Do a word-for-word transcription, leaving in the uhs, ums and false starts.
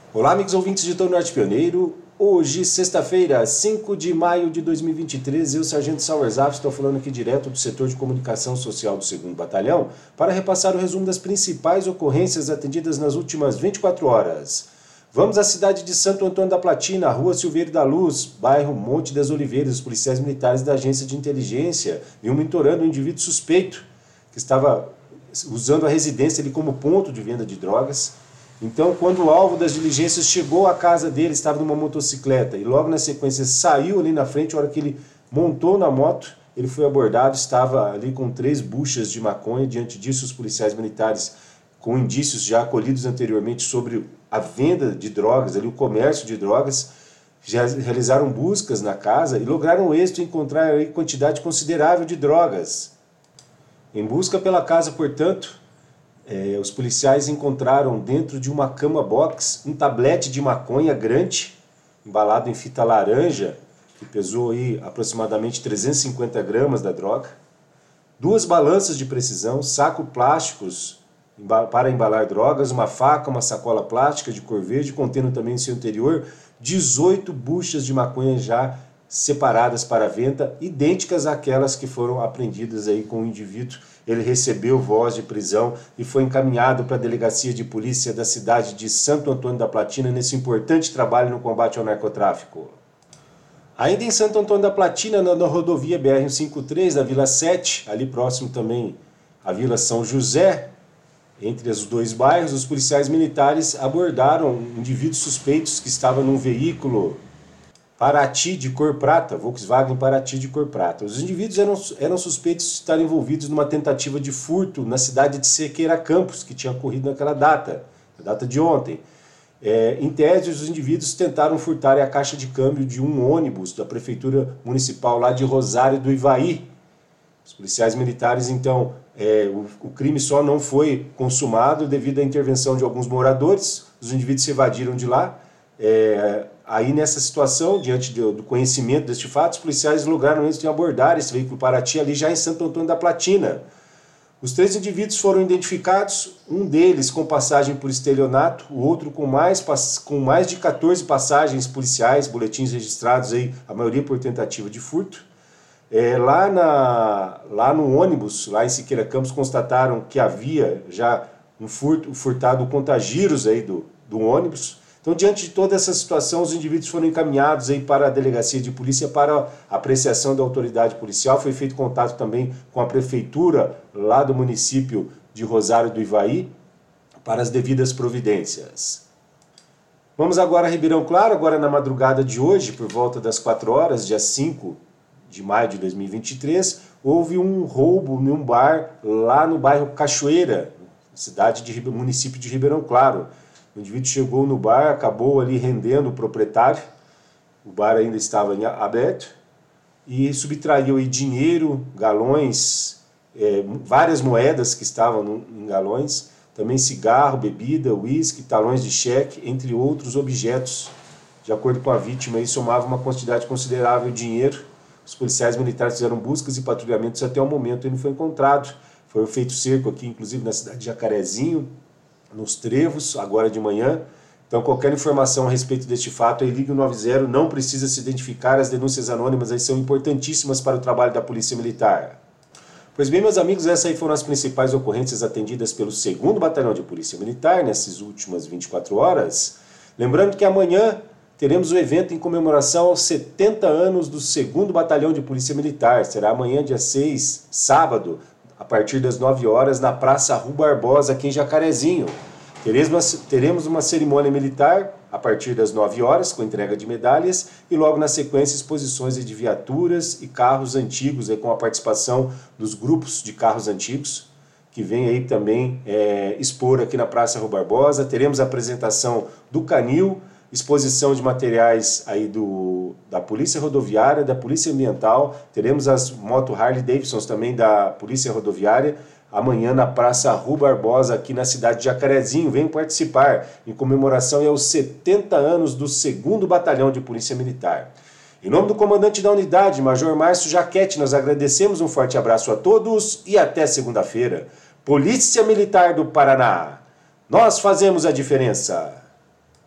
Olá, amigos ouvintes de Tom Norte Pioneiro. Hoje, sexta-feira, cinco de maio de dois mil e vinte e três, eu, Sargento Sauerzaf, estou falando aqui direto do setor de comunicação social do segundo Batalhão para repassar o resumo das principais ocorrências atendidas nas últimas vinte e quatro horas. Vamos à cidade de Santo Antônio da Platina, Rua Silveiro da Luz, bairro Monte das Oliveiras. Os policiais militares da agência de inteligência vinham monitorando um indivíduo suspeito que estava usando a residência ali como ponto de venda de drogas. Então, quando o alvo das diligências chegou à casa dele, estava numa motocicleta e logo na sequência saiu ali na frente, a hora que ele montou na moto, ele foi abordado, estava ali com três buchas de maconha. Diante disso, os policiais militares, com indícios já colhidos anteriormente sobre a venda de drogas, ali, o comércio de drogas, já realizaram buscas na casa e lograram o êxito em encontrar aí quantidade considerável de drogas. Em busca pela casa, portanto, É, os policiais encontraram dentro de uma cama box um tablete de maconha grande, embalado em fita laranja, que pesou aí aproximadamente trezentos e cinquenta gramas da droga, duas balanças de precisão, sacos plásticos para embalar drogas, uma faca, uma sacola plástica de cor verde, contendo também em seu interior dezoito buchas de maconha já separadas para venda, idênticas àquelas que foram apreendidas aí com o indivíduo. Ele recebeu voz de prisão e foi encaminhado para a delegacia de polícia da cidade de Santo Antônio da Platina nesse importante trabalho no combate ao narcotráfico. Ainda em Santo Antônio da Platina, na, na rodovia B R cento e cinquenta e três, na Vila sete, ali próximo também à Vila São José, entre os dois bairros, os policiais militares abordaram indivíduos suspeitos que estavam num veículo Paraty de cor prata, Volkswagen Paraty de cor prata. Os indivíduos eram, eram suspeitos de estar envolvidos numa tentativa de furto na cidade de Sequeira Campos, que tinha ocorrido naquela data, na data de ontem. É, em tese, os indivíduos tentaram furtar a caixa de câmbio de um ônibus da Prefeitura Municipal lá de Rosário do Ivaí. Os policiais militares, então, é, o, o crime só não foi consumado devido à intervenção de alguns moradores. Os indivíduos se evadiram de lá. É, Aí, nessa situação, diante do, do conhecimento deste fato, os policiais lograram êxito em abordar esse veículo Paraty ali já em Santo Antônio da Platina. Os três indivíduos foram identificados, um deles com passagem por estelionato, o outro com mais, com mais de quatorze passagens policiais, boletins registrados, aí, a maioria por tentativa de furto. É, lá, na, lá no ônibus, lá em Siqueira Campos, constataram que havia já um furto, um furtado contagiros aí do, do ônibus. Então, diante de toda essa situação, os indivíduos foram encaminhados aí para a delegacia de polícia para apreciação da autoridade policial. Foi feito contato também com a prefeitura lá do município de Rosário do Ivaí para as devidas providências. Vamos agora a Ribeirão Claro, agora na madrugada de hoje, por volta das quatro horas, dia cinco de maio de dois mil e vinte e três, houve um roubo num bar lá no bairro Cachoeira, cidade de município de Ribeirão Claro. O indivíduo chegou no bar, acabou ali rendendo o proprietário, o bar ainda estava aberto, e subtraiu aí dinheiro, galões, é, várias moedas que estavam no, em galões, também cigarro, bebida, uísque, talões de cheque, entre outros objetos. De acordo com a vítima, aí somava uma quantidade considerável de dinheiro. Os policiais militares fizeram buscas e patrulhamentos até o momento ele não foi encontrado. Foi feito cerco aqui, inclusive na cidade de Jacarezinho, nos Trevos, agora de manhã. Então, qualquer informação a respeito deste fato, aí ligue o nove zero, não precisa se identificar, as denúncias anônimas aí são importantíssimas para o trabalho da Polícia Militar. Pois bem, meus amigos, essas aí foram as principais ocorrências atendidas pelo segundo Batalhão de Polícia Militar nessas últimas vinte e quatro horas. Lembrando que amanhã teremos o evento em comemoração aos setenta anos do segundo Batalhão de Polícia Militar. Será amanhã, dia seis, sábado, a partir das nove horas, na Praça Rua Barbosa, aqui em Jacarezinho. Teremos uma cerimônia militar a partir das nove horas, com entrega de medalhas, e logo na sequência exposições de viaturas e carros antigos, com a participação dos grupos de carros antigos, que vem aí também é, expor aqui na Praça Rua Barbosa. Teremos a apresentação do Canil, exposição de materiais aí do, da Polícia Rodoviária, da Polícia Ambiental, teremos as moto Harley Davidsons também da Polícia Rodoviária, amanhã na Praça Rua Barbosa, aqui na cidade de Jacarezinho. Venham participar em comemoração aos setenta anos do segundo Batalhão de Polícia Militar. Em nome do comandante da unidade, Major Márcio Jaquete, nós agradecemos, um forte abraço a todos e até segunda-feira. Polícia Militar do Paraná, nós fazemos a diferença.